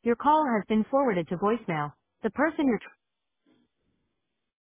Your call has been forwarded to voicemail. The person you're